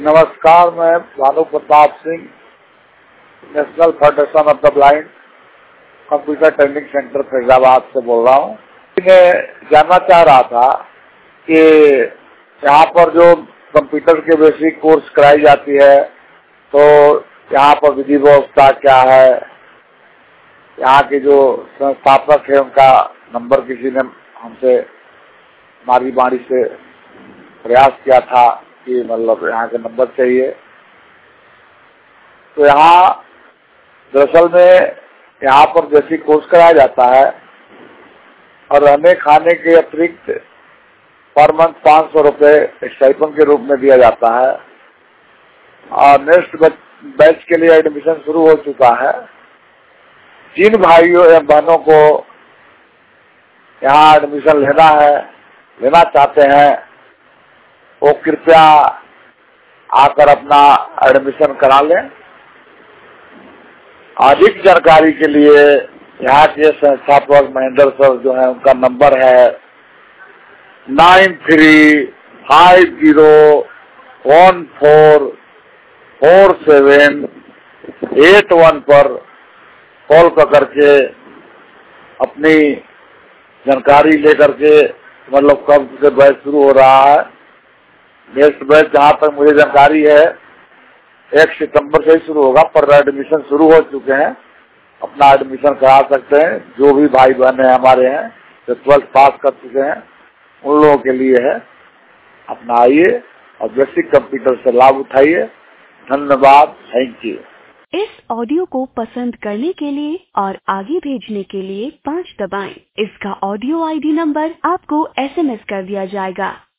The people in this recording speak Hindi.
नमस्कार, मैं Bhanu Pratap Singh, national federation of the blind computer training centre Faizabad से बोल रहा हूँ। मैं जानना चाह रहा था कि यहाँ पर जो कंप्यूटर के बेसिक कोर्स कराई जाती है, तो यहाँ पर विधि व्यवस्था क्या है, यहाँ के जो संस्थापक है उनका नंबर किसी ने हमसे मारी बाड़ी से प्रयास किया था कि मतलब यहाँ का नंबर चाहिए। तो यहाँ दरअसल में यहाँ पर बेसिक कोर्स कराया जाता है और रहने खाने के अतिरिक्त पर मंथ 500 रुपये स्टाइपेंड के रूप में दिया जाता है। और नेक्स्ट बैच के लिए एडमिशन शुरू हो चुका है। जिन भाइयों या बहनों को यहाँ एडमिशन लेना चाहते हैं, वो कृपया आकर अपना एडमिशन करा लें। अधिक जानकारी के लिए यहाँ के संस्थापक महेंद्र सर जो है, उनका नंबर है 9350144781 पर कॉल करके अपनी जानकारी लेकर के, मतलब कब से बैच शुरू हो रहा है। नेक्स्ट बैच जहाँ तक मुझे जानकारी है 1 सितंबर से ही शुरू होगा, पर एडमिशन शुरू हो चुके हैं। अपना एडमिशन करा सकते हैं। जो भी भाई बहन है हमारे हैं जो 12th पास कर चुके हैं, उन लोगों के लिए है। अपना आइए और बेसिक कंप्यूटर से लाभ उठाइए। धन्यवाद, थैंक यू। इस ऑडियो को पसंद करने के लिए और आगे भेजने के लिए 5 दबाएं। इसका ऑडियो ID नंबर आपको SMS कर दिया जाएगा।